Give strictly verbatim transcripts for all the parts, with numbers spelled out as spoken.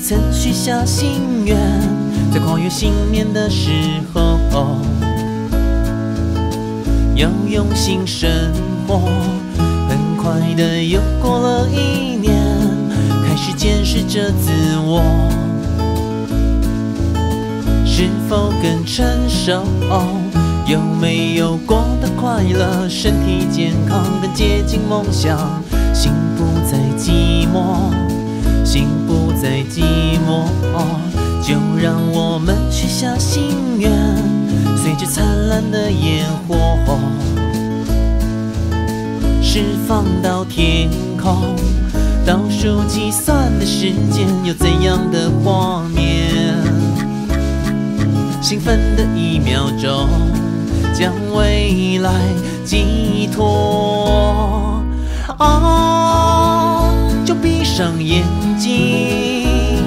曾许下心愿，在跨越信念的时候，要用心生活。很快的又过了一年，开始检视着自我，是否更成熟？有没有过得快乐？身体健康，更接近梦想，心不再寂寞，心不再寂寞。就让我们许下心愿，随着灿烂的烟火释放到天空，倒数计算的时间有怎样的画面？兴奋的一秒钟，将未来寄托。啊，就闭上眼睛，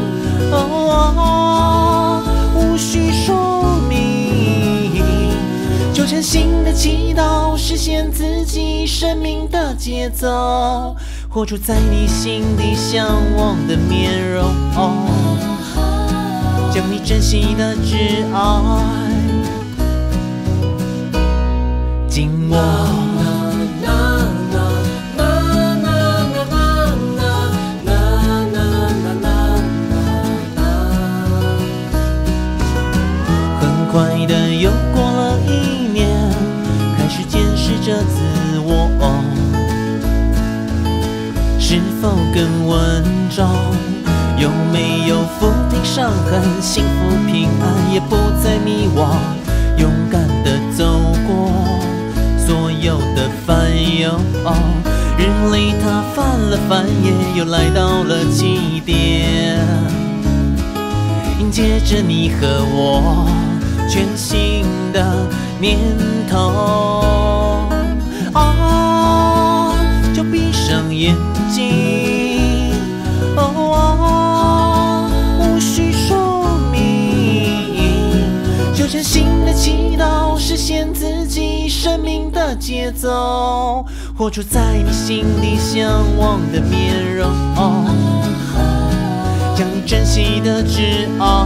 哦，无需说明，就诚心的祈祷，实现自己生命的节奏，活出在你心底向往的面容。将你珍惜的挚爱紧握。很快的又过了一年，开始检视着自我，是否更稳重？有没有抚平伤痕？幸福平安，也不再迷惘，勇敢地走过所有的烦忧。日里它翻了翻页，又来到了起点，迎接着你和我全新的年头。啊，就闭上眼睛，哦，无需说明，就诚心的祈祷，实现自己生命的节奏，活出在你心底向往的面容。将你珍惜的挚爱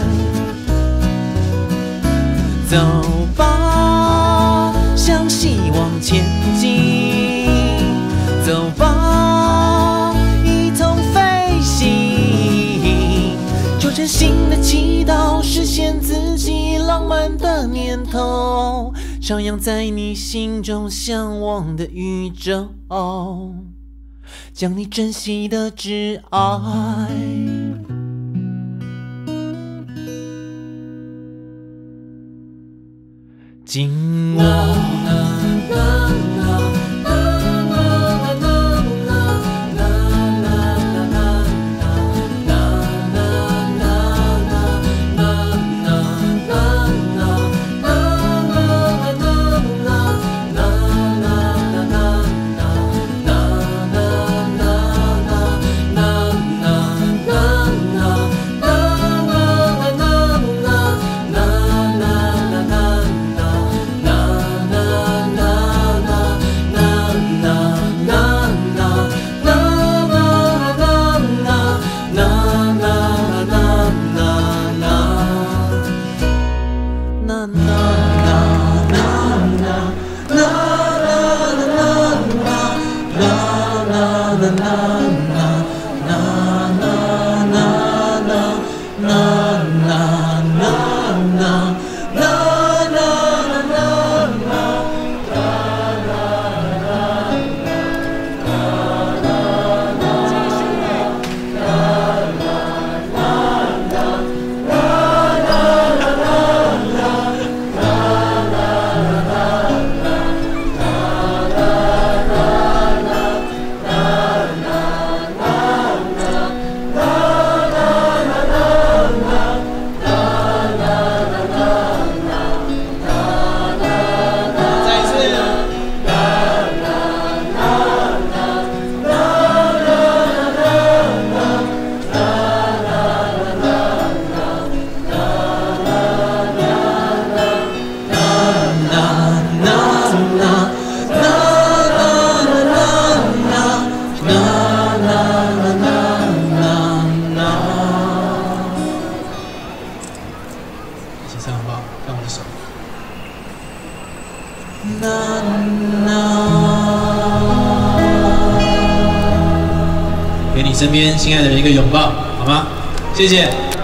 走吧，向希望前进，走吧，一同飞行，就真心的祈祷，实现自己浪漫的念头，徜徉在你心中向往的宇宙，将你珍惜的挚爱紧握。 看我的手。给你身边心爱的人一个拥抱，好吗？谢谢。